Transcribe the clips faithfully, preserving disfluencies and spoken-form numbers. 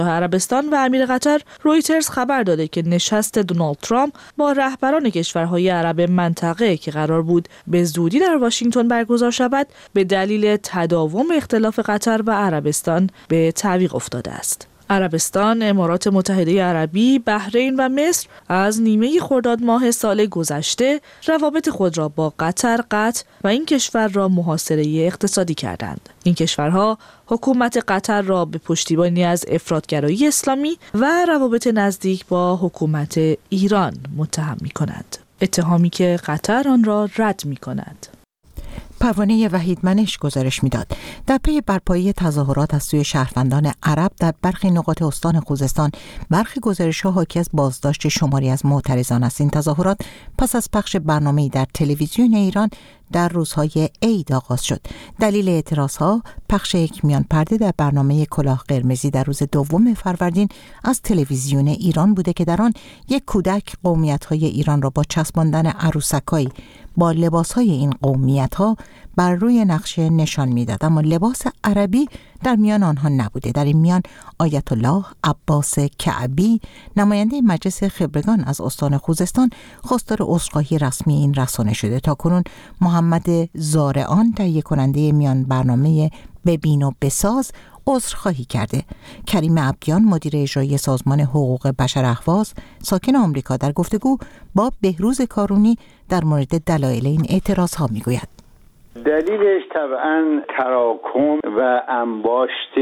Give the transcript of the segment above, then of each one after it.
عربستان و امیر قطر، رویترز خبر داده که نشست دونالد ترامپ با رهبران کشورهای عرب منطقه که قرار بود به زودی در واشنگتن برگزار شود، به دلیل تداوم اختلاف قطر و عربستان به تعویق افتاده است. عربستان، امارات متحده عربی، بحرین و مصر از نیمه خرداد ماه سال گذشته روابط خود را با قطر قطع و این کشور را محاصره اقتصادی کردند. این کشورها حکومت قطر را به پشتیبانی از افراطگرایی اسلامی و روابط نزدیک با حکومت ایران متهم می‌کنند. اتهامی که قطر آن را رد می‌کند. پروانه وحیدمنش گزارش میداد. در پی برپایی تظاهرات از سوی شهروندان عرب در برخی نقاط استان خوزستان، برخی گزارش‌ها حاکی از بازداشت شماری از معترضان است. این تظاهرات پس از پخش برنامه‌ای در تلویزیون ایران در روزهای عید آغاز شد. دلیل اعتراضها پخش یک میان پرده در برنامه کلاه قرمزی در روز دوم فروردین از تلویزیون ایران بوده که در آن یک کودک قومیت‌های ایران را با چسباندن عروسک‌هایی با لباس‌های این قومیت‌ها بر روی نقشه نشان می‌داد، اما لباس عربی در میان آنها نبوده. در این میان آیت الله عباس کعبی، نماینده مجلس خبرگان از استان خوزستان، خواستار عذرخواهی رسمی این رسانه شده. تاکنون محمد زارعان، تهیه کننده میان برنامه ببین و بساز، عذرخواهی کرده. کریم عبدیان، مدیر اجرایی سازمان حقوق بشر اهواز ساکن آمریکا، در گفتگو با بهروز کارونی در مورد دلایل این اعتراض‌ها میگوید. دلیلش طبعا تراکم و انباشت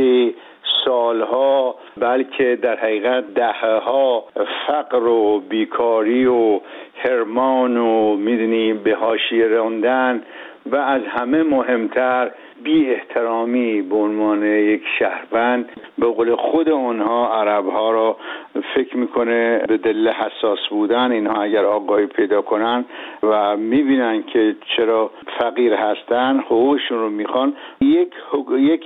سالها، بلکه در حقیقت دهه‌ها فقر و بیکاری و حرمان و میدونی به حاشیه راندن و از همه مهمتر بی احترامی به عنوان یک شهروند، به قول خود اونها عرب‌ها را فکر میکنه به دل حساس بودن. اینها اگر آگاهی پیدا کنن و میبینن که چرا فقیر هستن، حقوقشون رو میخوان، یک یک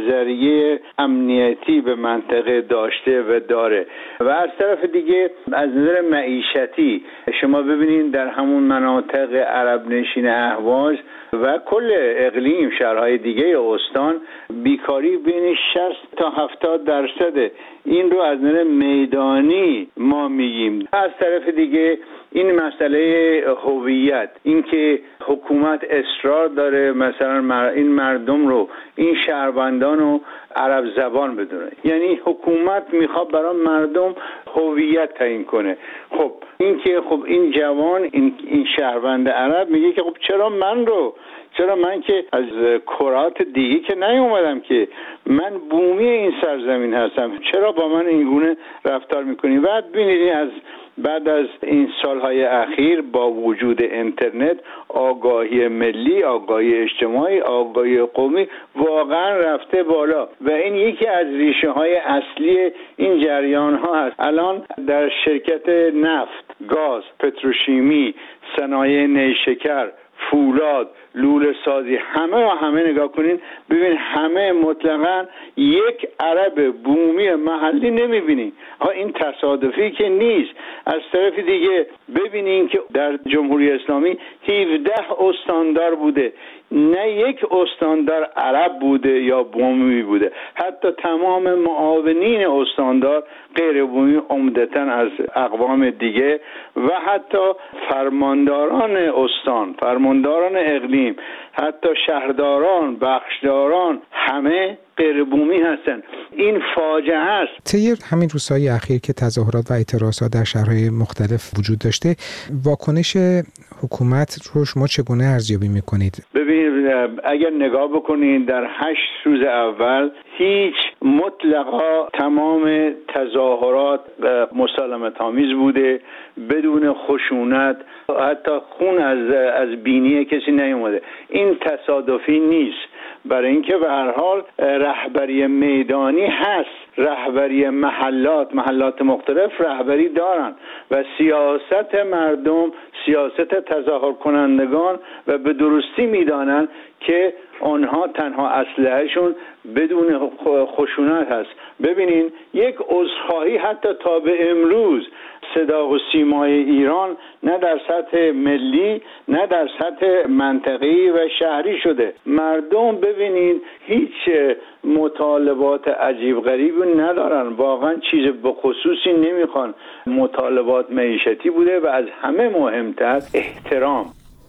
نظریه امنیتی به منطقه داشته و داره. و از طرف دیگه از نظر معیشتی شما ببینید در همون مناطق عرب نشین اهواز و کل اقلیم، شهرهای دیگه استان، بیکاری بین شصت تا هفتاد درصده. این رو از نظر میدانی ما میگیم. از طرف دیگه این مسئله هویت، اینکه حکومت اصرار داره مثلا این مردم رو، این شهروندان رو عرب زبان بدونه، یعنی حکومت میخواد برای مردم هویت تعیین کنه. خب این که خب این جوان، این این شهروند عرب میگه که خب چرا من رو چرا من که از کرات دیگه که نیومدم، که من بومی این سرزمین هستم، چرا با من اینگونه رفتار میکنی؟ بعد ببینید از بعد از این سالهای اخیر با وجود اینترنت، آگاهی ملی، آگاهی اجتماعی، آگاهی قومی واقعا رفته بالا و این یکی از ریشه های اصلی این جریان ها هست. الان در شرکت نفت، گاز، پتروشیمی، صنایع نیشکر، فولاد، لوله سازی، همه را همه نگاه کنین، ببین همه مطلقاً یک عرب بومی محلی نمیبینین. این تصادفی که نیست. از طرف دیگه ببینین که در جمهوری اسلامی هفده استاندار بوده، نه یک استاندار عرب بوده یا بومی بوده. حتی تمام معاونین استاندار غیر بومی، عمدتاً از اقوام دیگه، و حتی فرمانداران استان، فرمانداران اقلیم، حتی شهرداران، بخشداران، همه غیر بومی هستن. این فاجعه است. طی همین روزهای اخیر که تظاهرات و اعتراضات در شهرهای مختلف وجود داشته، واکنش حکومت رو شما چگونه ارزیابی میکنید؟ ببینید، اگر نگاه بکنید در هشت روز اول هیچ مطلقا تمام تظاهرات مسالمت آمیز بوده، بدون خشونت، حتی خون از از بینی کسی نیومده. این تصادفی نیست، برای اینکه به هر حال رهبری میدانی هست، رهبری محلات محلات مختلف رهبری دارن و سیاست مردم، سیاست تظاهر کنندگان و به درستی میدانن که آنها تنها اسلحه‌شون بدون خشونت هست. ببینین یک عذرخواهی حتی تا به امروز صدا و سیمای ایران نه در سطح ملی نه در سطح منطقه‌ای و شهری شده. مردم ببینید هیچ مطالبات عجیب غریبی ندارن، واقعا چیز به خصوصی نمیخوان. مطالبات معیشتی بوده و از همه مهمتر احترام.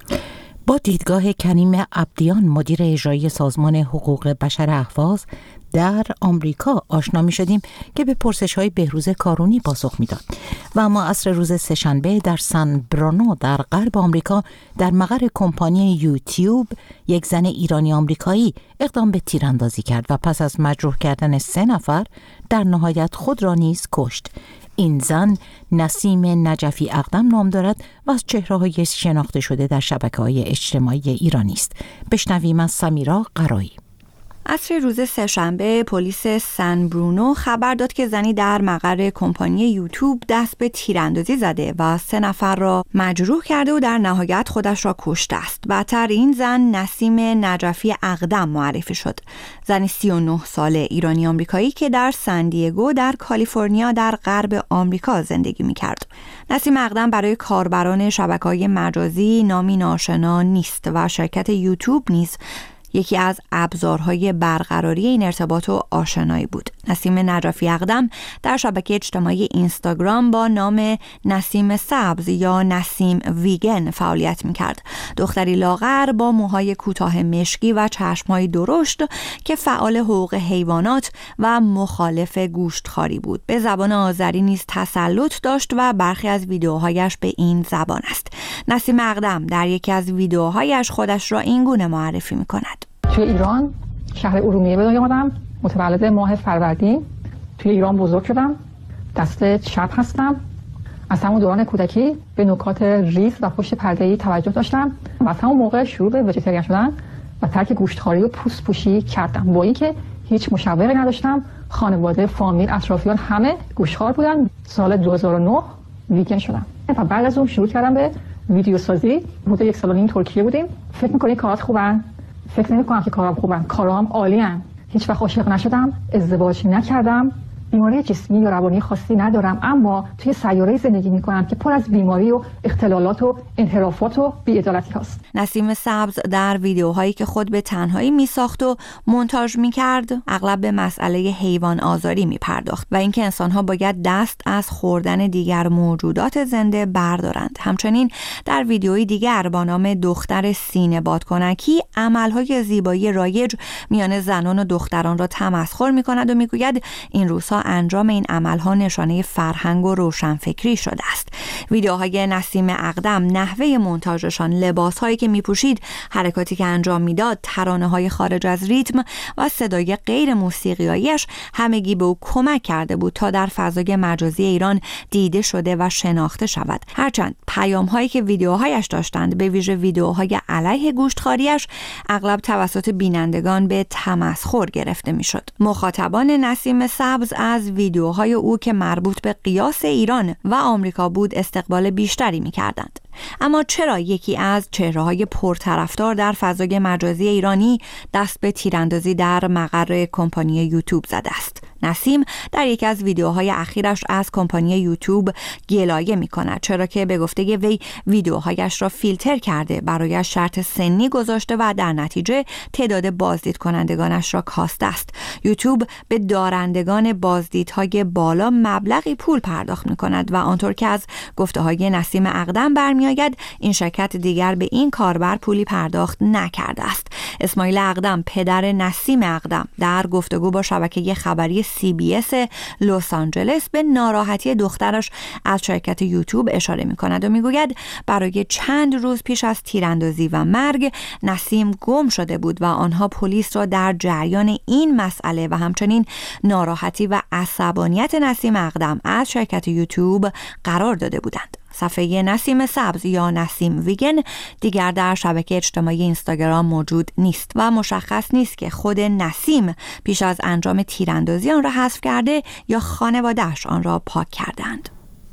با دیدگاه کریم عبدیان، مدیر اجرایی سازمان حقوق بشر اهواز در آمریکا آشنا می شدیم که به پرسش های بهروز کارونی پاسخ می داد. و اما عصر روز سه‌شنبه در سان برونو در غرب آمریکا در مقر کمپانی یوتیوب یک زن ایرانی آمریکایی اقدام به تیراندازی کرد و پس از مجروح کردن سه نفر در نهایت خود را نیز کشت. این زن نسیم نجفی اقدم نام دارد و از چهره‌های شناخته شده در شبکه‌های اجتماعی ایرانی است. بشنویم از سمیرا قرایی. عصر روز سه‌شنبه پلیس سان برونو خبر داد که زنی در مقر کمپانی یوتیوب دست به تیراندازی زده و سه نفر را مجروح کرده و در نهایت خودش را کشته است. بعدتر این زن نسیم نجفی اقدم معرفی شد. زنی سی و نه ساله ایرانی آمریکایی که در سان دیگو در کالیفرنیا در غرب آمریکا زندگی می‌کرد. نسیم اقدم برای کاربران شبکه‌های مجازی نامی ناشنا نیست و شرکت یوتیوب نیز یکی از ابزارهای برقراری این ارتباط و آشنایی بود. نسیم نجفی اقدم در شبکه اجتماعی اینستاگرام با نام نسیم سبز یا نسیم ویگن فعالیت می‌کرد. دختری لاغر با موهای کوتاه مشکی و چشم‌های درشت که فعال حقوق حیوانات و مخالف گوشتخواری بود. به زبان آذری نیز تسلط داشت و برخی از ویدیوهایش به این زبان است. نسیم اقدم در یکی از ویدیوهایش خودش را این گونه معرفی می‌کند: توی ایران شهر ارومیه به دنیا آمدم، متولد ماه فروردین. توی ایران بزرگ شدم، دست چپ هستم. از همون دوران کودکی به نکات ریز و پشت پرده‌ای توجه داشتم و از همون موقع شروع به وجیتریان شدن و ترک گوشتخواری و پوست پوشی کردم. با اینکه هیچ مشوقی نداشتم، خانواده، فامیل، اطرافیان همه گوشتخوار بودن. سال دو هزار و نه ویگن شدم و بعد از اون شروع کردم به ویدیو سازی. حدود یک سال و نیم ترکیه بودیم. فکر می‌کنی کارات خوبن؟ فکر نمی‌کنم که کارام خوبن. کارام عالی‌ان. هیچ وقت عاشق نشدم، ازدواج نکردم، بیماری جسمی یا روانی خاصی ندارم، اما توی سیاره زندگی می‌کنم که پر از بیماری و اختلالات و انحرافات و بی‌عدالتی هست. نسیم سبز در ویدیوهایی که خود به تنهایی می‌ساخت و مونتاژ می‌کرد، اغلب به مسئله حیوان آزاری می‌پرداخت و اینکه انسان‌ها باید دست از خوردن دیگر موجودات زنده بردارند. همچنین در ویدیوی دیگر با نام دختر سینه بادکنکی عمل‌های زیبایی رایج میان زنان و دختران را تمسخر می‌کند و می‌گوید این روزها انجام این عملها نشانه فرهنگ و روشنفکری شده است. ویدیوهای نسیم اقدم، نحوه مونتاژشان، لباسهایی که میپوشید، حرکاتی که انجام میداد، ترانه‌های خارج از ریتم و صدای غیر موسیقیایش همگی به او کمک کرده بود تا در فضای مجازی ایران دیده شده و شناخته شود. هرچند پیام‌هایی که ویدیوهایش داشتند، به ویژه ویدیوهای علیه گوشتخواریش، اغلب توسط بینندگان به تمسخر گرفته میشد. مخاطبان نسیم سبز از ویدیوهای او که مربوط به قیاس ایران و آمریکا بود استقبال بیشتری می‌کردند. اما چرا یکی از چهره‌های پرطرفدار در فضای مجازی ایرانی دست به تیراندازی در مقر کمپانی یوتیوب زده است؟ نسیم در یکی از ویدیوهای اخیرش از کمپانی یوتیوب گلایه می‌کند، چرا که به گفته وی ویدیوهایش را فیلتر کرده، برای شرط سنی گذاشته و در نتیجه تعداد بازدید کنندگانش را کاسته است. یوتیوب به دارندگان بازدیدهای بالا مبلغی پول پرداخت می‌کند و آنطور که از گفته‌های نسیم اقدم برمی‌آید، این شرکت دیگر به این کاربر پولی پرداخت نکرده است. اسماعیل اقدم، پدر نسیم اقدم، در گفتگو با شبکه خبری سی بی اس لس آنجلس به ناراحتی دخترش از شرکت یوتیوب اشاره می‌کند و می‌گوید برای چند روز پیش از تیراندازی و مرگ نسیم گم شده بود و آنها پلیس را در جریان این مسئله و همچنین ناراحتی و عصبانیت نسیم اقدم از شرکت یوتیوب قرار داده بودند. صفحه نسیم سبز یا نسیم ویگن دیگر در شبکه اجتماعی اینستاگرام موجود نیست و مشخص نیست که خود نسیم پیش از انجام تیراندازی آن را حذف کرده یا خانواده‌اش آن را پاک کردند.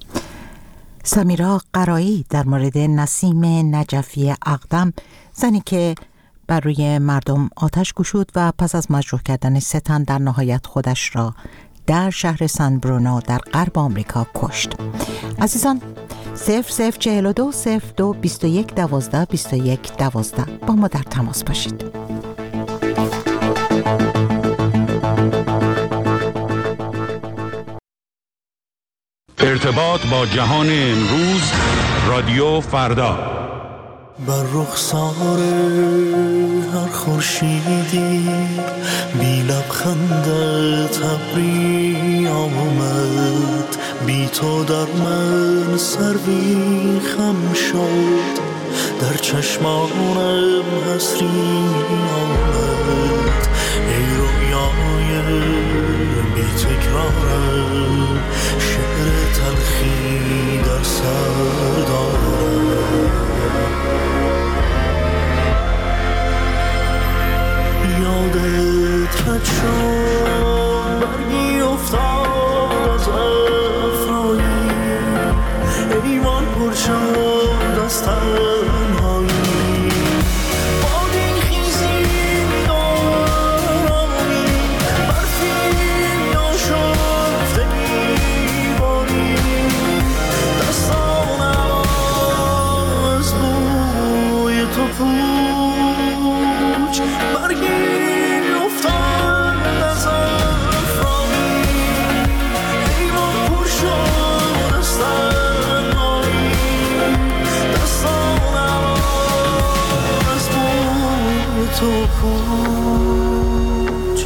سمیرا قرایی در مورد نسیم نجفی اقدم، زنی که بر روی مردم آتش گشود و پس از مجروح کردن سه تن در نهایت خودش را در شهر سان برونو در غرب آمریکا کشت. عزیزان، صفر صفر چهل و دو صفر دو بیست و یک دوازده بیست و یک دوازده با ما در تماس باشید. ارتباط با جهان امروز، رادیو فردا. بر رخسار هر خورشیدی بی لبخندت ابری آمد، بی تو در من سروی خم شد، در چشمانم حسری آمد. ای رویای بی تکرارم، شعر تلخی در سر دارم. یادت رد شد برگی افتاد از افرایی، ایوان پر شد از تنهایی. بادی خیزی دارمی، برفی ناشفته میباری، دستانم از بوی تو پوچ. برگی تو پوچ.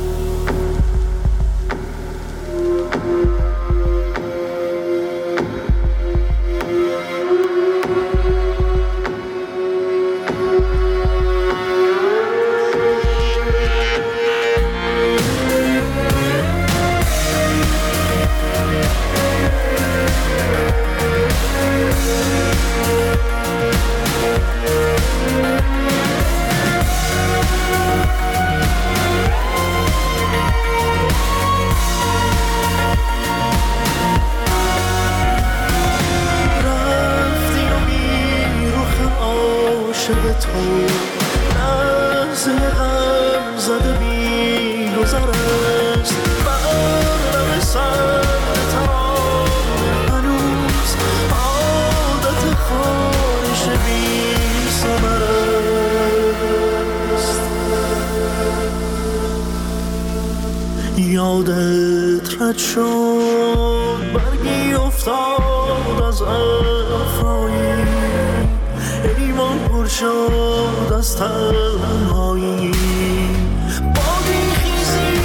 یادت رد شد برگی افتاد از افرایی، ایوان پر شد از تنهایی. بادی خیزی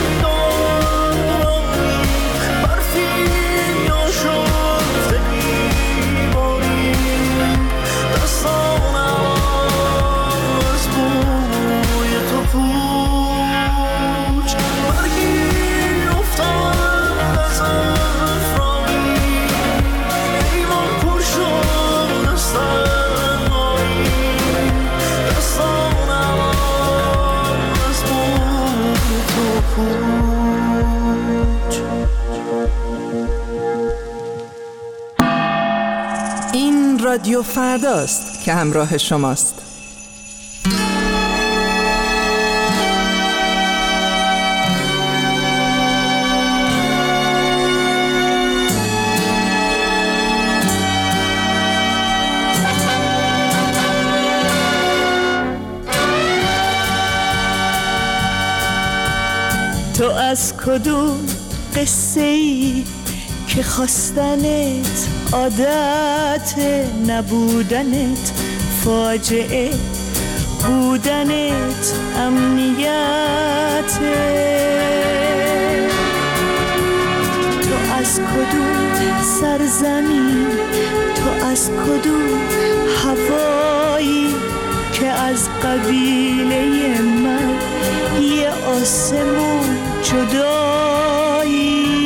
دارمی، برفی ناشفته میباری، دستانم از بوی تو پوچ. برگی افتاد از افرایی، ایوان پر شد از تنهایی، دستانم از بوی تو پوچ. این رادیو فرداست که همراه شماست. تو از کدوم قصه ای که خواستنت عادت، نبودنت فاجعه، بودنت امنیت. تو از کدوم سرزمین، تو از کدوم هوایی که از قبیله من یه آسمون جدایی.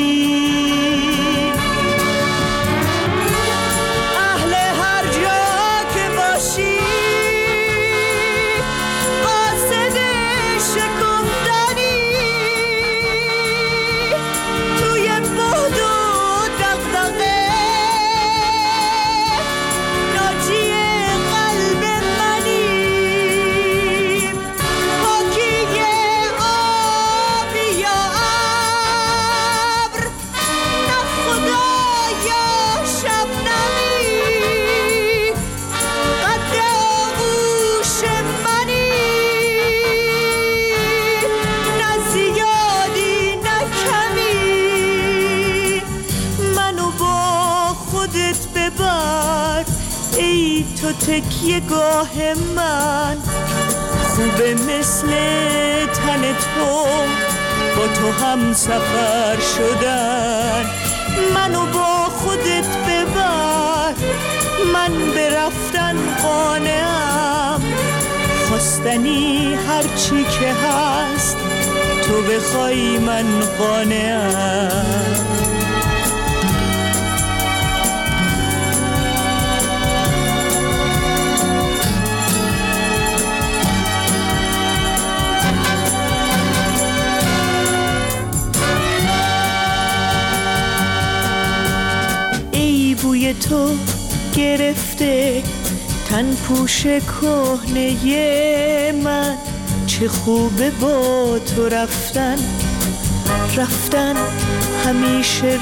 اهل هر جا که باشی قاصد شکفتنی، توی بعد و دغدغه ناجی قلب منی. پاکی آبی یا تو تکیه گاه من، خوبه مثل تن تو با تو هم سفر شدن. منو با خودت ببر، من به رفتن قانعم، خواستنی هرچی که هست تو بخوای من قانعم. بوی تو گرفته تن پوش کهنه من، چه خوبه با تو رفتن، رفتن همیشه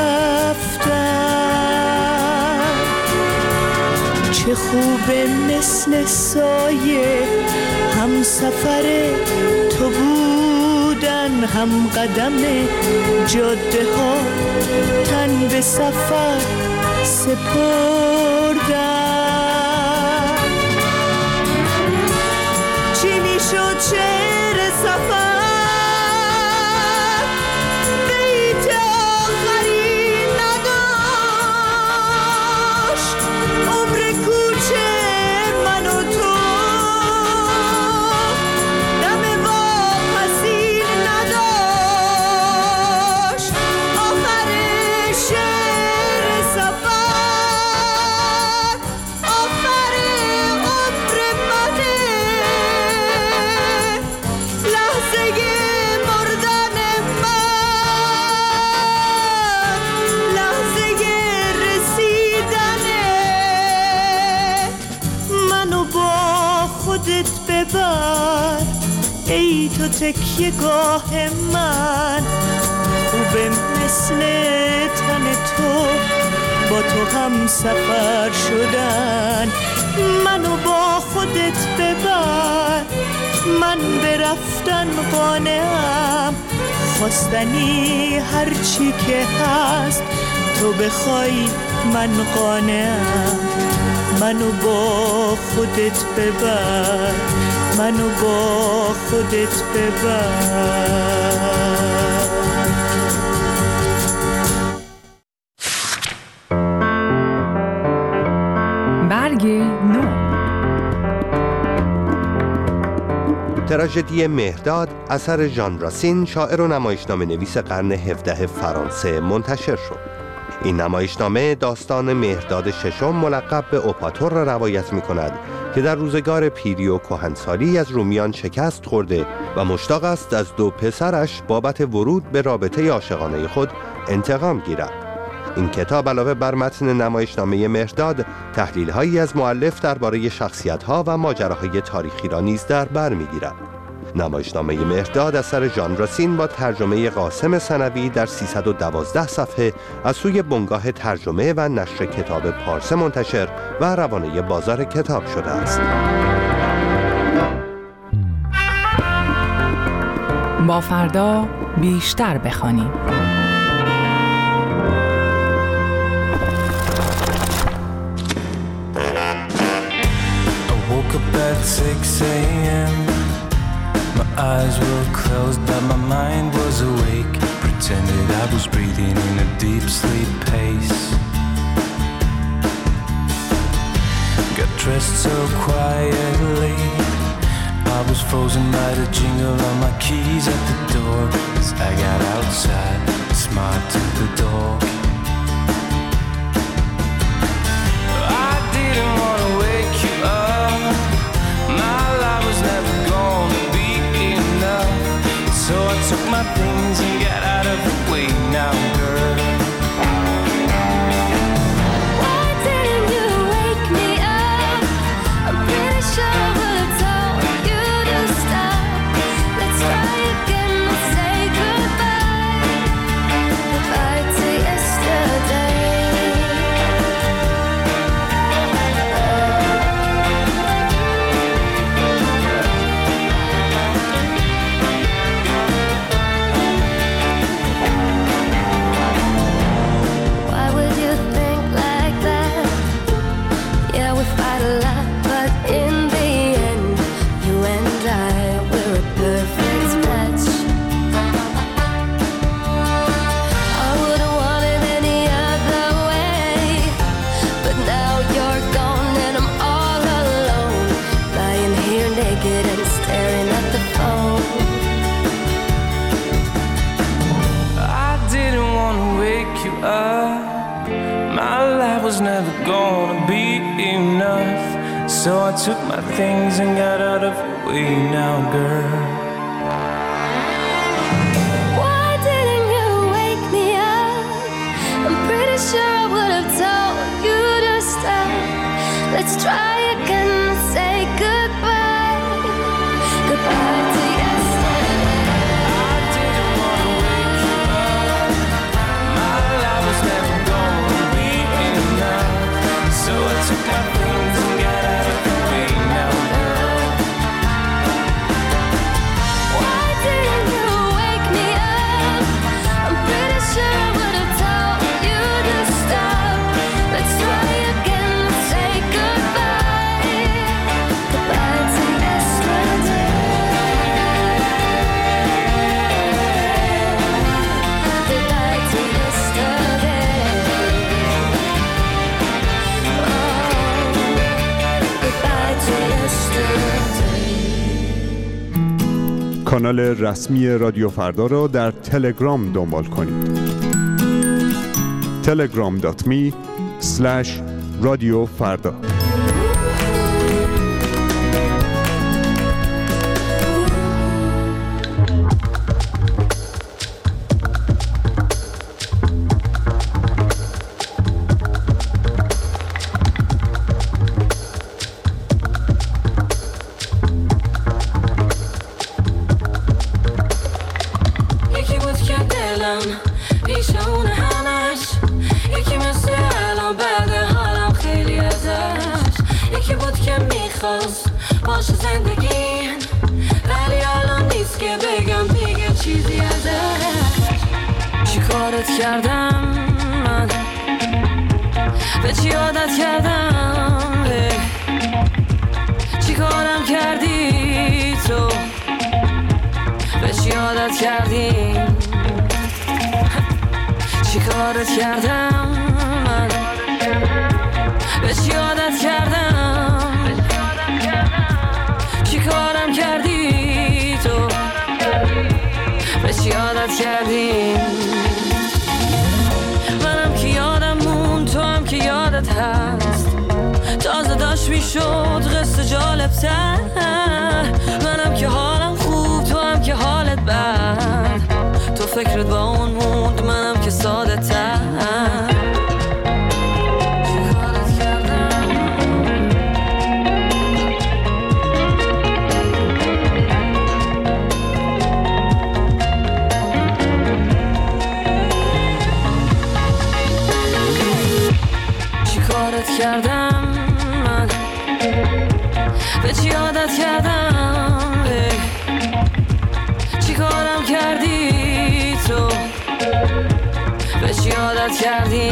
رفتن. چه خوبه مثل سایه هم سفر تو بودن، هم قدم جاده ها تن به سفر سپردن. چی میشد شعر سفر بیت آخری نداشت، عمر کوچه من و تو دم واپسی نداشت. آخر شعر سفر ببر، ای تو تکیه گاه من، خوبه مثل تن تو با تو هم سفر شدن. منو با خودت ببر، من به رفتن قانعم، خواستنی هرچی که هست تو بخوای من قانعم. منو با خودت ببر، منو با خودت ببر. برگ نو. تراژدی مهرداد اثر ژان راسین، شاعر و نمایشنامه نویس قرن هفدهم فرانسه منتشر شد. این نمایشنامه داستان مهرداد ششم ملقب به اوپاتور را روایت می کند که در روزگار پیری و کهنسالی از رومیان شکست خورده و مشتاق است از دو پسرش بابت ورود به رابطه عاشقانه خود انتقام گیرد. این کتاب علاوه بر متن نمایشنامه مهرداد، تحلیل‌هایی از مؤلف درباره شخصیت‌ها و ماجراهای تاریخی را نیز در بر می‌گیرد. نمایشنامه مهرداد اثر ژان راسین با ترجمه قاسم ثنوی در سیصد و دوازده صفحه از سوی بنگاه ترجمه و نشر کتاب پارسه منتشر و روانه بازار کتاب شده است. با فردا بیشتر بخوانیم. At six a.m. My eyes were closed but my mind was awake. Pretended I was breathing in a deep sleep pace. Got dressed so quietly, I was frozen by the jingle of my keys at the door. As I got outside, smiled to the dog. I didn't want to wake you up, my life was never gonna be enough, so I took my things and got out of the way now, girl. Why didn't you wake me up? I'm pretty sure I would've told you to stop. Let's try again, let's say goodbye. If I was never gonna be enough. So I took my things and got out of your way now, girl. Why didn't you wake me up? I'm pretty sure I would have told you to stop. Let's try again and say goodbye. Goodbye to yesterday. I didn't wanna wake you up. My life was never gonna be enough. So I took my things and got out of your way now, girl. Why didn't you wake me up? I'm pretty sure I would have told you to stop. Let's try again and say goodbye. Goodbye to yesterday. Goodbye to yesterday. Oh, goodbye to yesterday. کانال رسمی رادیو فردا را در تلگرام دنبال کنید. تلگرام دات می اسلش رادیو فردا. یکی بود که دلم پیش اون همش، یکی مثل الان بعد حالم خیلی ازش، یکی بود که میخواست باشه زندگی، ولی الان نیست که بگم دیگه چیزی ازش. چی کارت کردم من، به چی عادت کردم، چی کارم کردی تو، به چی عادت کردی، چی کارت کردم من، به چی عادت کردم، چی کارم کردی تو، به چی عادت کردی. منم که یادم مون، تو هم که یادت هست، تازه داشت میشد قصه جالب تر. منم که حالم خوب، تو هم که حالت بد، تو فکرت با اون موند، منم که ساده تر. چی کارت کردم من، به چی عادت کردم، چی کارم کردی تو، به چی عادت کردی،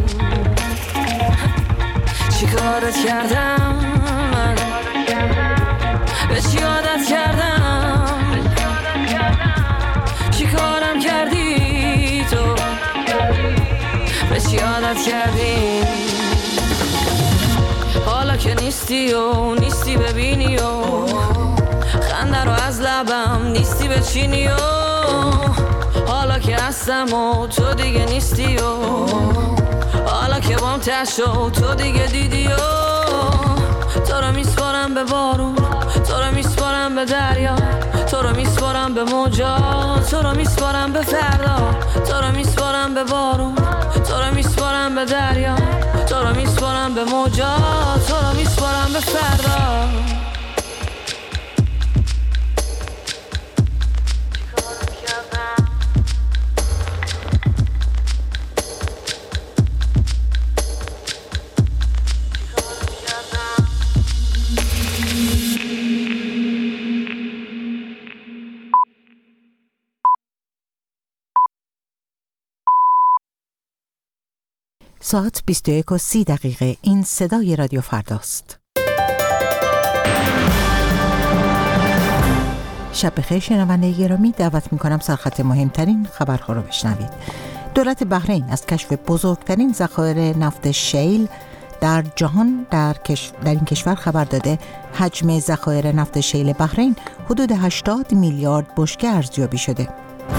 چی کارت کردم من، به چی عادت کردم، چی کارم کردی تو، به چی عادت کردی. حالا که نیستی و نیستی ببینی و خنده رو از لبم نیستی بچینی و حالا که هستم و تو دیگه نیستی و حالا که بام تشو تو دیگه دیدی و تو رو میسپارم به بارون، تو رو میسپارم به دریا، تو رو میسپارم به موجا، تو رو میسپارم به فردا، تو رو میسپارم به بارون، تو رو میسپارم به دریا، تو رو میسپارم به موجا، تو رو میسپارم به فردا. ساعت بیست و یک و سی دقیقه. این صدای رادیو فرداست. شب بخیر شنونده گرامی، دعوت میکنم سرخط مهمترین خبرها رو بشنوید. دولت بحرین از کشف بزرگترین ذخایر نفت شیل در جهان در, کش... در این کشور خبر داده. حجم ذخایر نفت شیل بحرین حدود هشتاد میلیارد بشکه ارزیابی شده.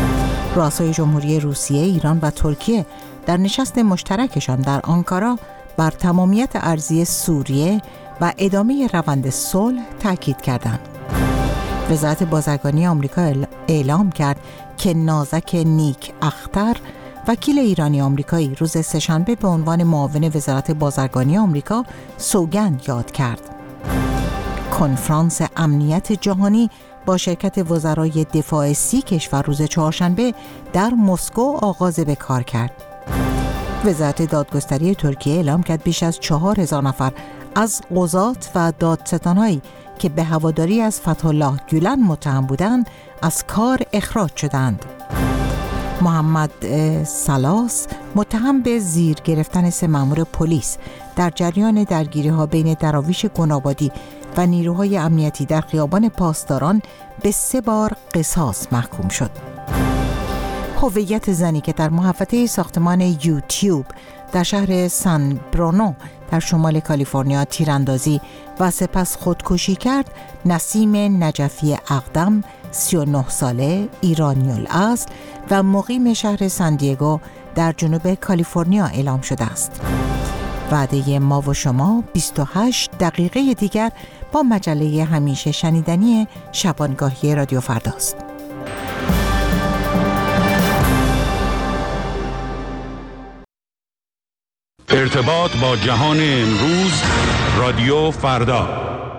رؤسای جمهوری روسیه، ایران و ترکیه در نشست مشترکشان در آنکارا بر تمامیت ارضی سوریه و ادامه روند صلح تاکید کردند. وزارت بازرگانی آمریکا اعلام کرد که نازک نیک اختر، وکیل ایرانی آمریکایی، روز سه‌شنبه به عنوان معاون وزارت بازرگانی آمریکا سوگند یاد کرد. کنفرانس امنیت جهانی با شرکت وزرای دفاع سی کشور روز چهارشنبه در مسکو آغاز به کار کرد. وزارت دادگستری ترکیه اعلام کرد بیش از چهار هزار نفر از قضات و دادستان‌هایی که به هواداری از فتح‌الله گولن متهم بودند از کار اخراج شدند. محمد سلاس متهم به زیر گرفتن سه مأمور پلیس در جریان درگیری‌ها بین دراویش گنابادی و نیروهای امنیتی در خیابان پاسداران به سه بار قصاص محکوم شد. هویت زنی که در محوطه ساختمان یوتیوب در شهر سان برونو در شمال کالیفرنیا تیراندازی و سپس خودکشی کرد، نسیم نجفی اقدم، سی و نه ساله، ایرانی الاصل و مقیم شهر سان دیگو در جنوب کالیفرنیا اعلام شده است. وعده ما و شما بیست و هشت دقیقه دیگر با مجله همیشه شنیدنی شبانگاهی رادیو فرداست. ارتباط با جهان امروز، رادیو فردا.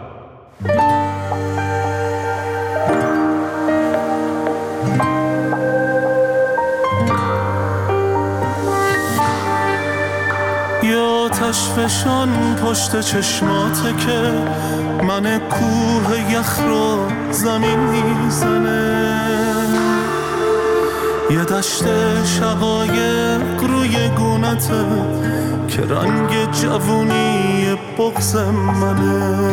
یا تشفشان پشت چشماته که من کوه یخ رو زمین میزنه، یه دشت شقایق روی گونته که رنگ جوونی بغض منه.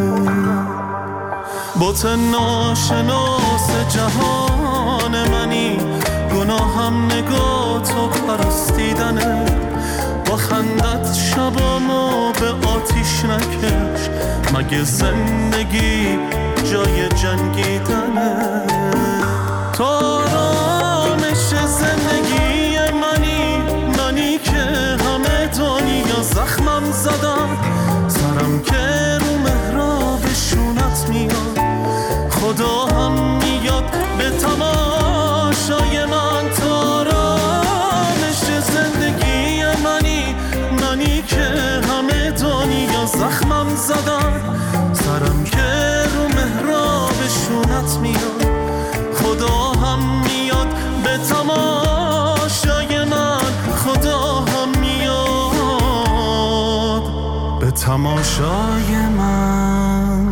بت ناشناس جهان منی، گناهم نگاه تو پرستیدنه. با خندت شبامو به آتیش نکش، مگه زندگی جای جنگیدنه؟ تو آرامش زندگی منی، منی که همه دنیا زخمم زدم، سرم که رو محراب شونت میاد، خدا هم میاد به تماشای من. تو آرامش زندگی منی، منی که همه دنیا زخمم زدم، سرم که رو محراب شونت میاد، خدا هم میاد به تماشای من، خدا هم میاد به تماشای من.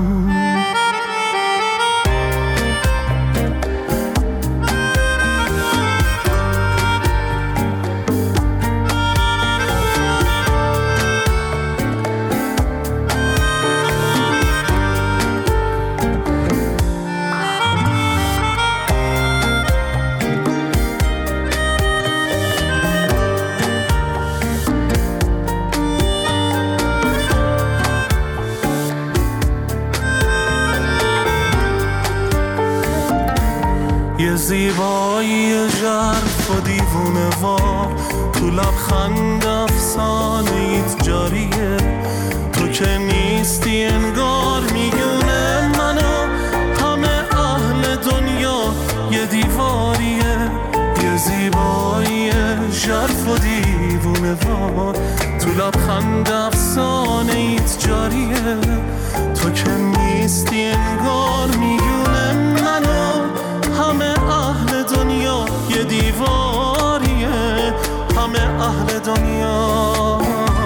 زیبایی ژرف و دیوونه وار، تو لبخند افسانه ایت جاریه. تو که نیستی انگار میونه منو، همه اهل دنیا یه دیواریه. یه زیبایی ژرف و دیوونه وار، تو لبخند افسانه ایت جاریه. تو که نیستی انگار میونه منو، همه اهل دنیا یه دیواریه. همه اهل دنیا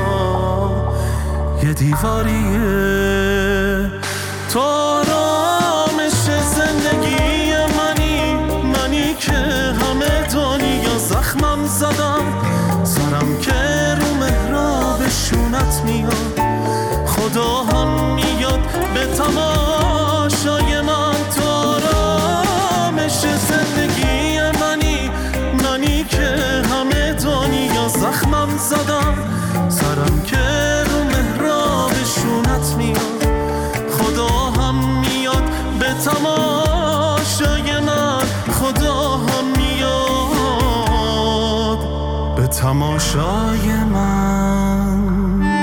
یه دیواریه. تو آرامش زندگی منی، منی که همه دنیا زخمم زدم، سرم که رو محراب شونت میاد، خدا هم میاد به تماشای من. تو آرامش زندگی منی، منی که همه دنیا زخمم زدم، سرم که رو محراب شونت میاد، خدا هم میاد به تماشای من، خدا هم میاد به تماشای من.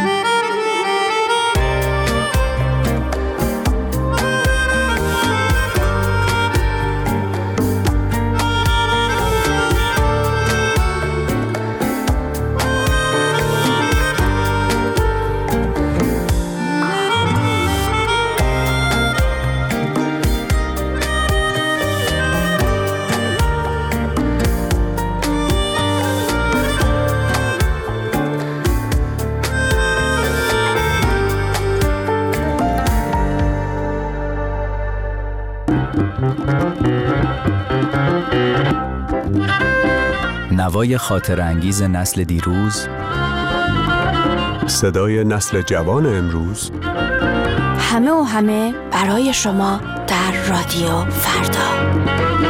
نوای خاطر انگیز نسل دیروز، صدای نسل جوان امروز، همه و همه برای شما در رادیو فردا.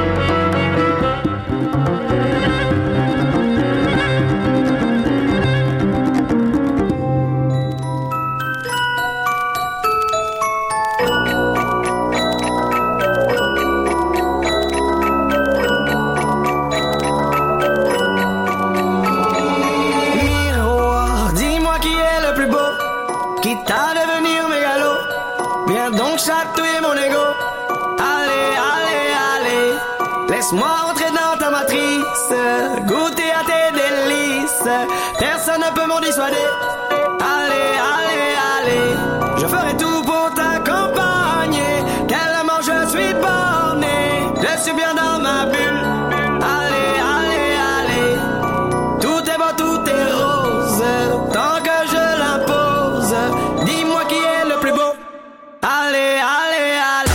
Laisse-moi entrer dans ta matrice, goûter à tes délices. Personne ne peut m'en dissuader. Allez, allez, allez, je ferai tout pour t'accompagner. Tellement je suis borné, je suis bien dans ma bulle. Allez, allez, allez, tout est beau, tout est rose. Tant que je l'impose, dis-moi qui est le plus beau. Allez, allez, allez.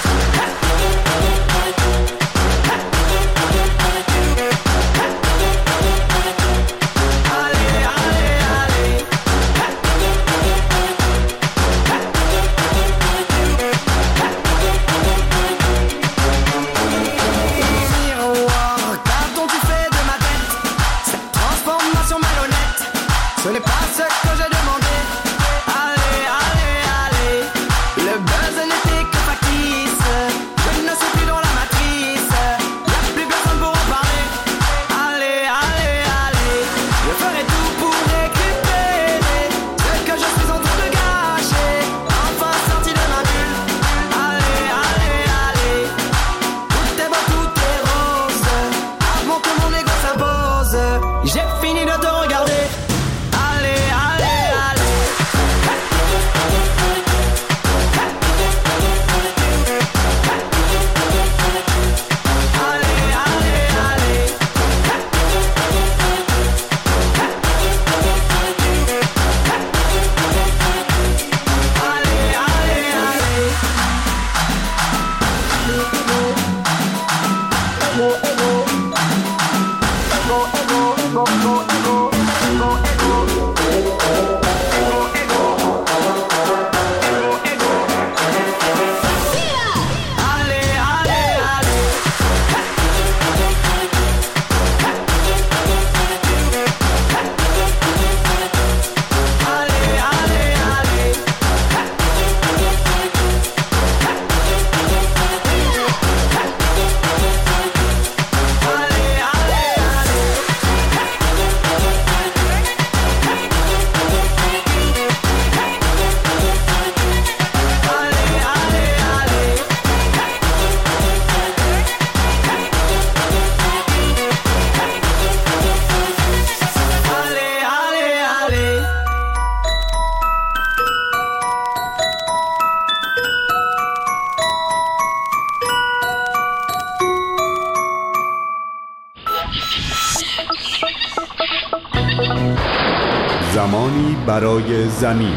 زمانی برای زمین.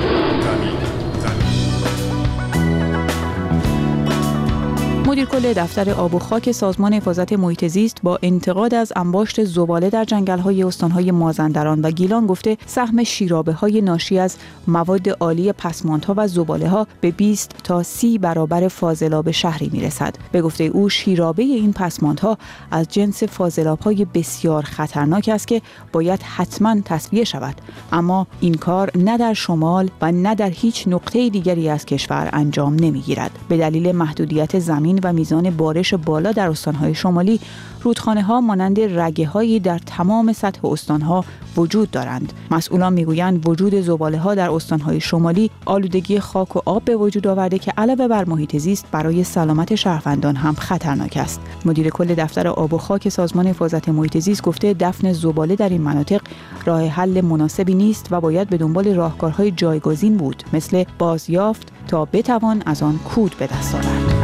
مدیر کل دفتر آب و خاک سازمان حفاظت محیط زیست با انتقاد از انباشت زباله در جنگل‌های استان‌های مازندران و گیلان گفته سهم شیرابه‌های ناشی از مواد عالی پسماندها و زباله‌ها به بیست تا سی برابر فاضلاب شهری میرسد. به گفته او شیرابه این پسماندها از جنس فاضلاب‌های بسیار خطرناک است که باید حتماً تصفیه شود، اما این کار نه در شمال و نه در هیچ نقطه دیگری از کشور انجام نمی‌گیرد. به دلیل محدودیت زمین و میزان بارش بالا در استان‌های شمالی، رودخانه‌ها مانند رگه‌هایی در تمام سطح استان‌ها وجود دارند. مسئولان میگویند وجود زباله‌ها در استان‌های شمالی آلودگی خاک و آب به وجود آورده که علاوه بر محیط زیست برای سلامت شهروندان هم خطرناک است. مدیر کل دفتر آب و خاک سازمان حفاظت محیط زیست گفته دفن زباله در این مناطق راه حل مناسبی نیست و باید به دنبال راهکارهای جایگزین بود، مثل بازیافت تا بتوان از آن کود به دست آورد.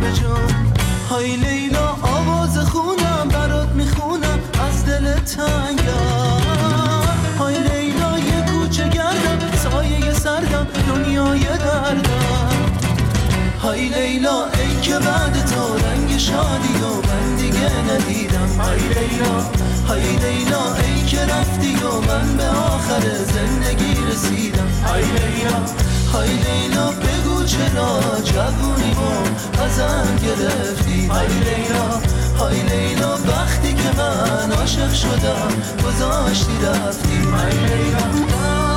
به جون. های لیلا آواز خونم برات میخونم از دل تنگم. های لیلا یه کوچه گردم سایه سردم دنیای دردم. های لیلا ای که بعد تا رنگ شادی و من دیگه ندیدم. های لیلا های لیلا ای که رفتی و من به آخر زندگی رسیدم. های لیلا های لیلا بگو چرا جوونیمو ازم گرفتی. های لیلا های لیلا وقتی که من عاشق شدم گذاشتی رفتی. های لیلا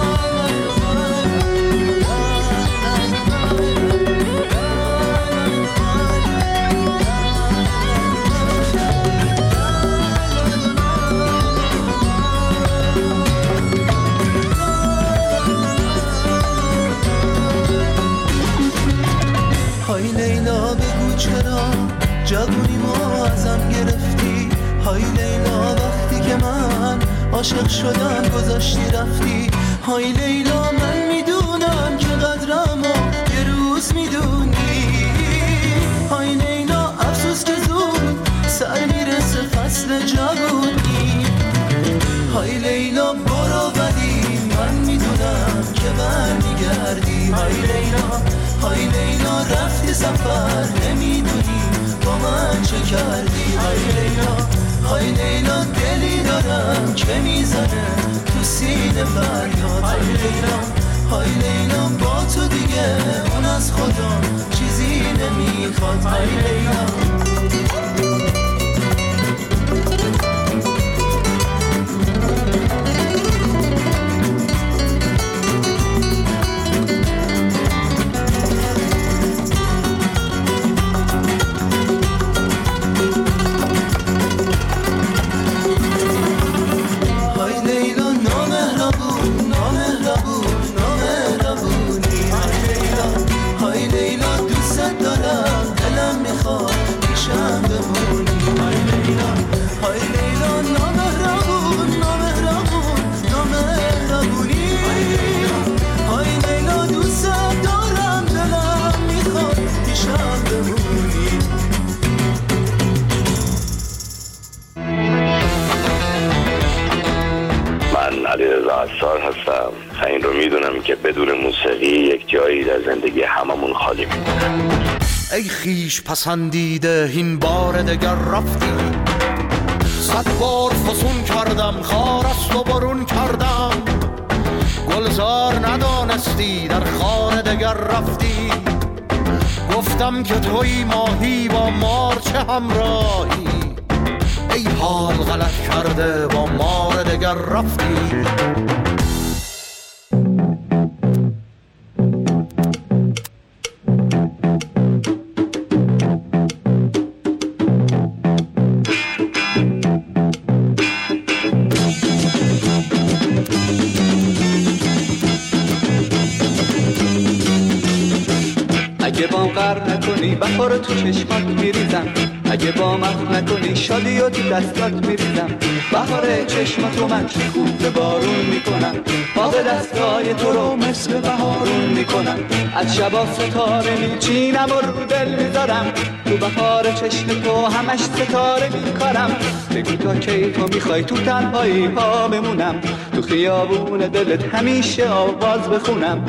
های لیلا بگو چرا جوونیمو ازم گرفتی. های لیلا وقتی که من عاشق شدم گذاشتی رفتی. های لیلا من میدونم که قدرمو یه روز میدونی. های لیلا افسوس که زود سر میرسه فصل جوونی. های لیلا برو ولی من میدونم که برمیگردی. های لیلا های لیلا رفتی سفر نمیدونی با من چه کردی. های لیلا های لیلا دلی دارم که میزنه تو سینه فریاد. های لیلا های لیلا با تو دیگه اون از خدا چیزی نمیخواد. های لیلا عصار هستم. این رو میدونم که بدون موسیقی یک جایی در زندگی هممون خالی میمونه. ای خیش پسندیده این بار دگر رفتی. صد بار فسون کردم خارست و برون کردم. گلزار ندانستی در خانه دگر رفتی. گفتم که توی ماهی با مار چه همراهی. ای حال غلط کرده با مار دگر رفتی. اگه بام غرق نکنی بهار تو چشمات میریزم. اگه بام عفو نکنی شادی و تو دستات میریزم. بهار چشماتو من خوب به بارون میکنم. باغ دستای تو رو مثل بهارون میکنم. از شبا ستاره میچینم و رو دل میذارم. تو بهار چشم تو همش ستاره میکارم. بگو تا کی تو میخوای تو تنهایی ها بمونم. تو خیابون دلت همیشه آواز بخونم.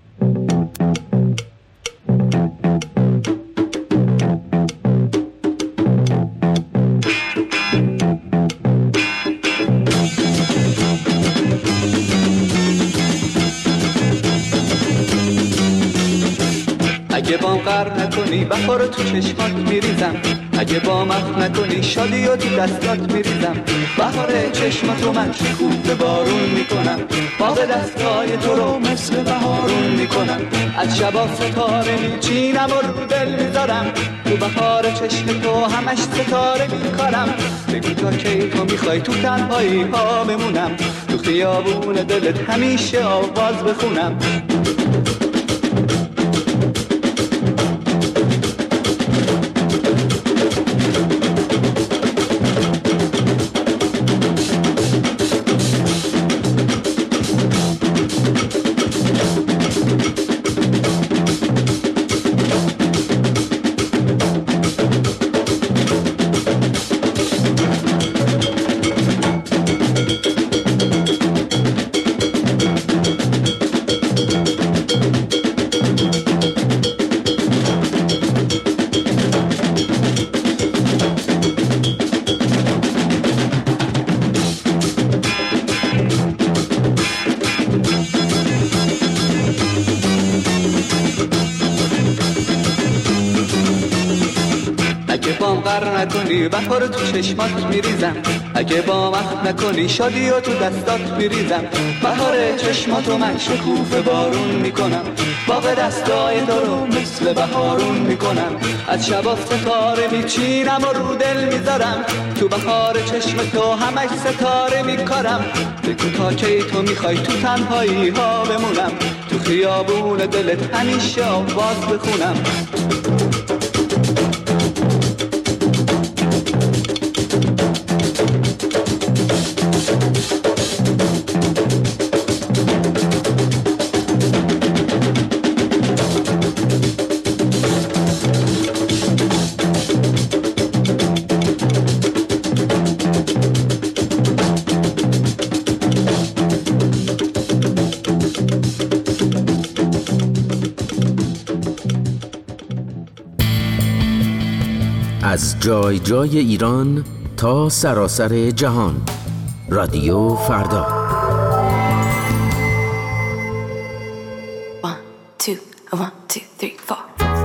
اگه بام غرق نکنی بهار تو چشمات میریزم. اگه بام عفو نکنی شادی و تو دستات میریزم. بهار چشماتو من خوب به بارون میکنم. باغ دستای تو رو مثل بهارون میکنم. از شبا ستاره میچینم و رو دل میذارم. تو بهار چشم تو همش ستاره میکارم. بگو تا کی تو میخوای تو تنهایی ها بمونم. تو خیابون دلت همیشه آواز بخونم. اگه بام قر نکنی بهار تو چشمات میریزم، اگه بام اخم نکنی شادی و تو دستات میریزم. بهار چشماتو من شکوفه بارون میکنم، باغ دستای تو رو مثل بهارون میکنم. از شبا ستاره میچینم و رو دل میذارم، تو بهار چشم تو همش ستاره میکارم. بگو تا کی تو میخوای تو تنهایی ها بمونم، تو خیابون دلت همیشه آواز بخونم. از جای جای ایران تا سراسر جهان، رادیو فردا. One, two, one, two, three, four.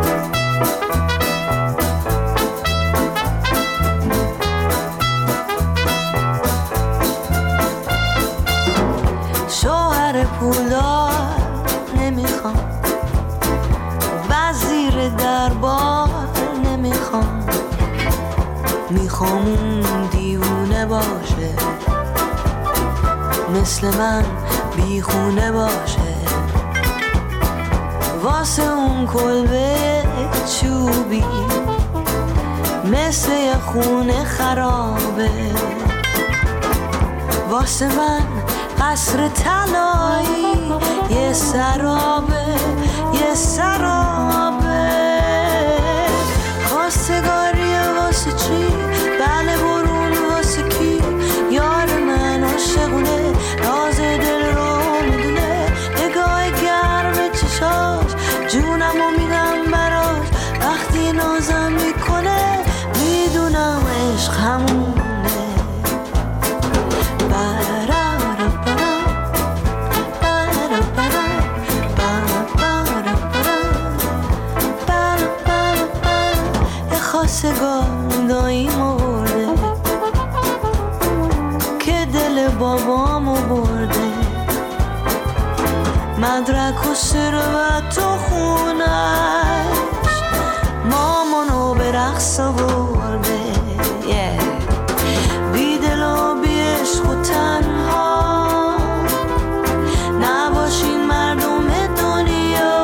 شوهر پولدار نمیخوام، وزیر دربار نمیخوام، میخوام اون دیوونه باشه، مثل من بیخونه باشه، واسه اون کلبه چوبی مثل یه خونه خرابه، واسه من قصر طلایی یه سرابه، یه سرابه. خواستگاریه واسه چی؟ بله برون واسه کی؟ یار من عاشقونه، راز دل رو میدونه، نگاه گرم چشاش جونمو میدم براش، وقتی نازم میکنه میدونم عشق همونه. خواستگار داییمو برده که دل بابامو برده، مدرک و ثروت و خونش مامانو به رقص برده. بی دل و بی عشق و تنها نباشین مردم دنیا،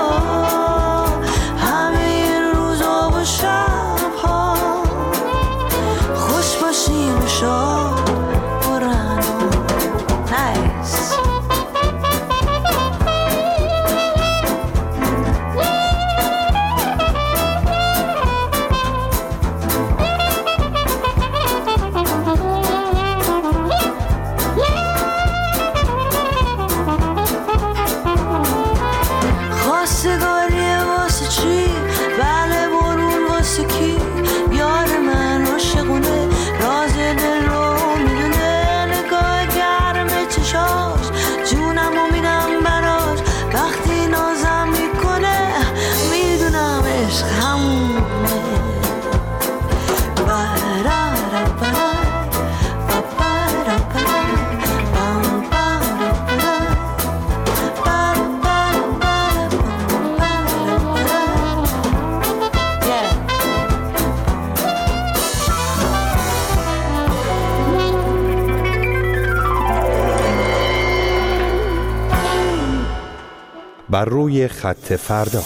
همه این روزا و شبها خوش باشیم و شاد برن نایس. خواستگاریه واسه چی؟ بله برون واسه کی؟ یار من عاشقونه، راز دل رو میدونه، نگاه گرم چشاش جونمو میدم براش، وقتی نازم میکنه میدونم عشق همونه. برارا برا برا برا بام برا برا بر روی خط فردا.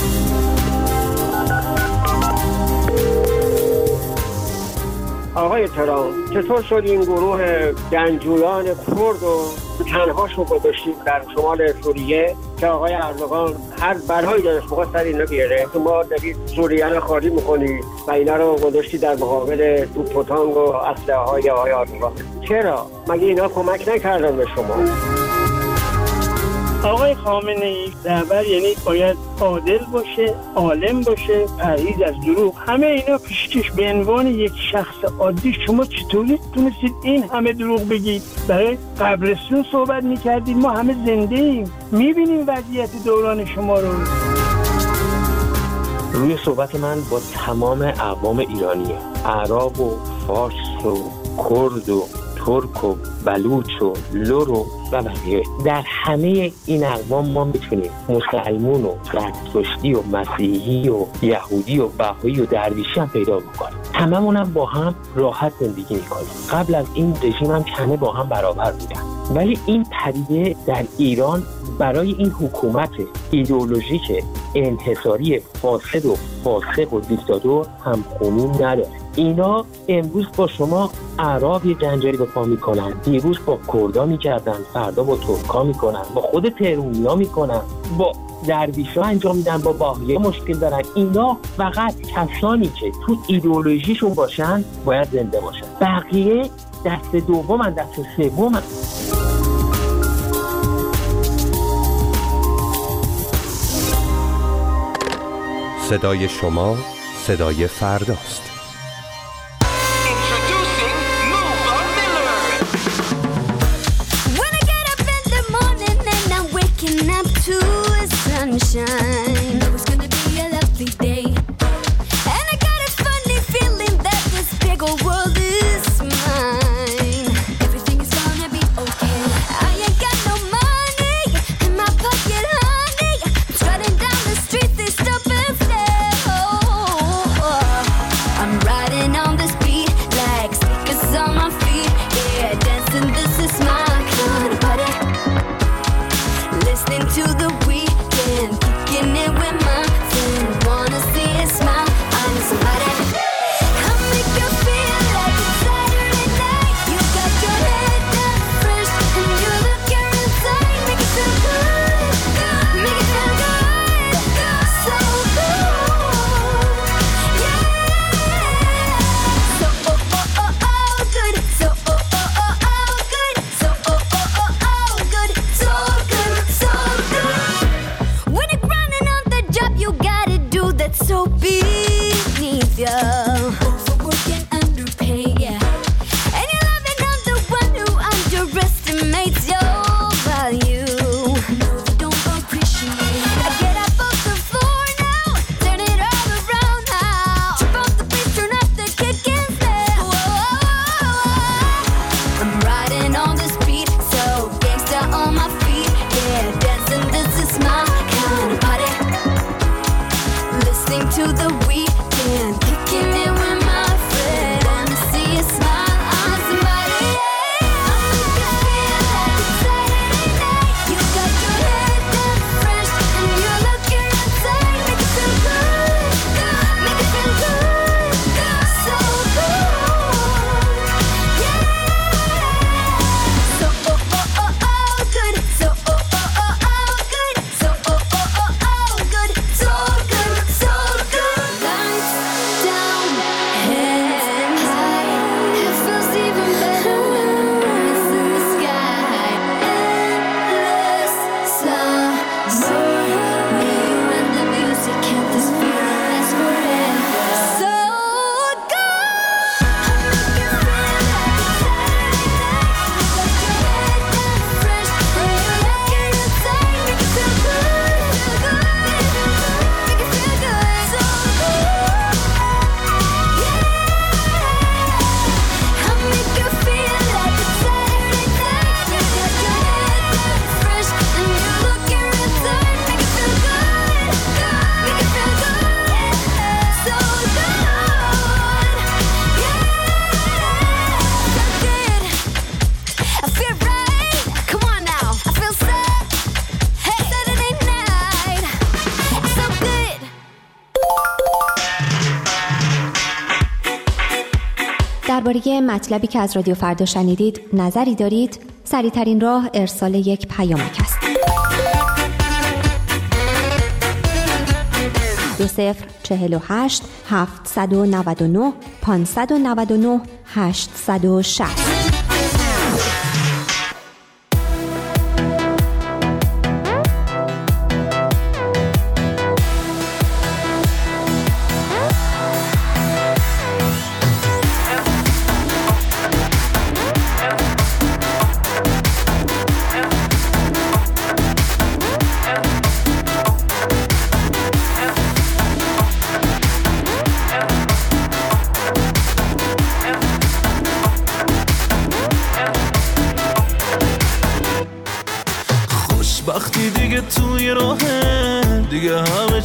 آقای ترامپ، چطور شد این گروه جنگجویان کرد و تنهاشون گذاشتیم در شمال سوریه که آقای اردوغان هر بلایی داشت بخواد سر اینا بیاره، که ما دارید سوریه رو خالی میکنی و اینا رو گذاشتی در مقابل توپ و تانک و اسلحه های آقای اردوغان. چرا؟ مگه اینا کمک نکردن به شما؟ آقای خامنه ای رهبر یعنی باید عادل باشه، عالم باشه، پرهیز از دروغ. همه اینا پیشکش به عنوان یک شخص عادی شما چطوری تونستید این همه دروغ بگید؟ برای قبرستون صحبت میکردید، ما همه زنده ایم، میبینیم وضعیت دوران شما رو. روی صحبت من با تمام اقوام ایرانیه، عرب و فارس و کرد و ترک و بلوچ و لور و بقیه. در همه این اقوام ما میتونیم مسلمون و زرتشتی و مسیحی و یهودی و بهایی و درویشی هم پیدا بکنیم. هممون هم با هم راحت زندگی میکنیم. قبل از این رژیم هم همه با هم برابر بودن، ولی این پدیده در ایران برای این حکومت ایدئولوژیک انحصاری فاسد و فاسق و دیکتاتور هم خونی نداره. اینا امروز با شما اعراب یه جنجالی به پا میکنن، دیروز با کردا میکردن، فردا با ترکا میکنن، با خود تهرونیا میکنن، با درویشا انجام میدن، با باهایی مشکل دارن. اینا فقط کسانی که تو ایدئولوژیشون باشن باید زنده باشن، بقیه دست دومن، دست سومن. صدای شما صدای فرداست. Sunshine, know it's gonna be a lovely day, and I got a funny feeling that this big old world is mine. Everything is gonna be okay. I ain't got no money in my pocket, honey. I'm strutting down the street, they stop and stare. Oh, oh. I'm riding on this beat like stickers on my feet. Yeah, dancing, this is my kind of party. Listening to the weed. Kicking it with my friend, wanna see it smile. I'm somebody. I make you feel like it's Saturday night. You got your head down fresh and you look your inside. Make it feel good, good. Make it feel good, good. So good, yeah. So oh oh oh oh good. So oh oh oh oh good. So oh oh oh oh good. So good, so good. When it you gotta do that so beneath ya. Overworking, underpay, yeah. And you're loving, I'm the one who underestimates your value. No, they don't appreciate. I get up off the floor now, turn it all around now. Trip off the bass, turn up the kick and snare. I'm riding on this beat, so gangsta on my feet. Yeah, dancing, this is my kind of party. Listening to the weekend, kicking it with my friend. Wanna see you smile on somebody. I make you feel like it's Saturday night. You got your head down fresh and you're looking inside. Make it feel good, good. Make it feel good, good. So good, yeah. So oh oh oh oh good. So oh oh oh oh good. So oh oh oh oh good. So good, so good. Lights down, heads high. It feels even better when the moon is in the sky. Endless summer, me and the music and this feeling lasts forever. So good. I make you feel like it's Saturday night. You got your head down fresh and you're looking inside. Make it feel good, feel good, make it feel good, so good, yeah. I make you feel like it's Saturday night. You got your head down fresh and you're looking inside. Make it feel good, good, make it feel good, so good, yeah. So good, I feel right. Come on now, I feel sad. Hey, Saturday night, it's so good. درباره مطلبی که از رادیو فردا شنیدید نظری دارید؟ سریع‌ترین راه ارسال یک پیامک است. دو صفر چهل و هشت هفتصد و نود و نه پانصد و نود و نه هشتصد و شصت.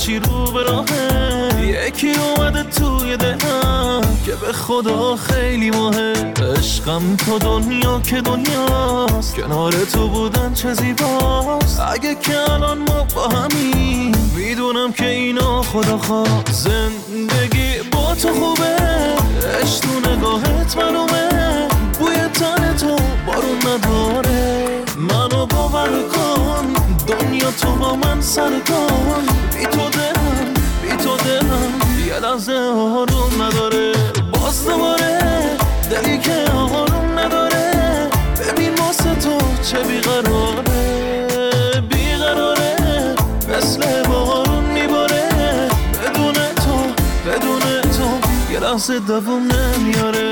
چی رو به راهه، یکی اومده توی دلم که به خدا خیلی مهم. عشقم تو دنیا که دنیاست، کنار تو بودن چه زیباست. اگه که الان ما با همین، میدونم که اینا خدا خواست. زندگی با تو خوبه، عشق تو نگاهت معلومه، بوی تن تو بارون نداره. منو باور کن، دنیا تو با من سر کن. بی تو دلم، بی تو دلم یه لحظه آروم نداره. باز دوباره دلی که آروم نداره. ببین واسه تو چه بیقراره، بیقراره مثل بارون میباره. بدون تو، بدون تو یه لحظه دووم نمیاره.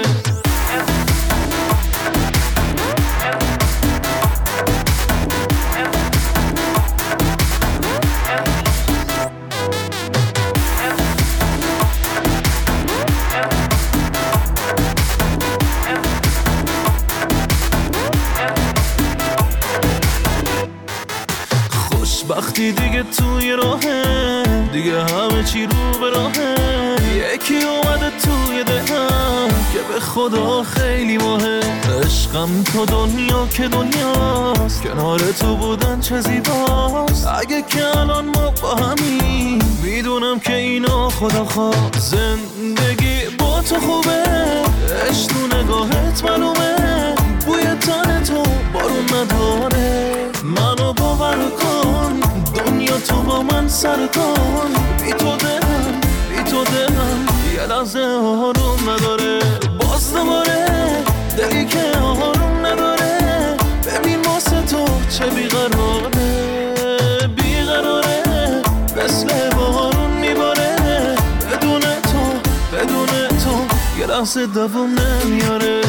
وقتی دیگه توی راهه، دیگه همه چی رو به راهه. یکی اومده توی دلم که به خدا خیلی مهم. عشقم تو دنیا که دنیاست، کنار تو بودن چه زیباست. اگه که الان ما با همین، میدونم که اینا خدا خواست. زندگی با تو خوبه، عشق تو نگاهت معلومه، بوی تن تو بارون نداره. منو باور کن، دنیا تو با من سر کن. بی تو دلم، بی تو دلم یه لحظه آروم نداره. باز دوباره دلی که آروم نداره. ببین واسه تو چه بیقراره، بیقراره مثل بارون میباره. بدون تو، بدون تو یه لحظه دووم نمیاره.